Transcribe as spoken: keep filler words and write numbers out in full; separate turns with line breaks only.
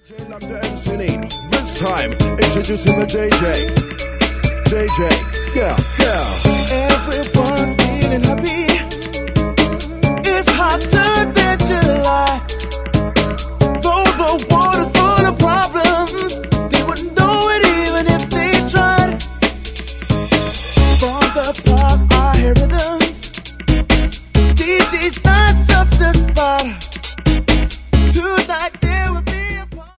J Love the M C Lean. This time, introducing the J J. J J, yeah, yeah.
Everyone's feeling happy. It's hotter than July. Though the water's full of problems, they wouldn't know it even if they tried. From the park, I hear rhythms. D Js lights up the spot. Tonight there will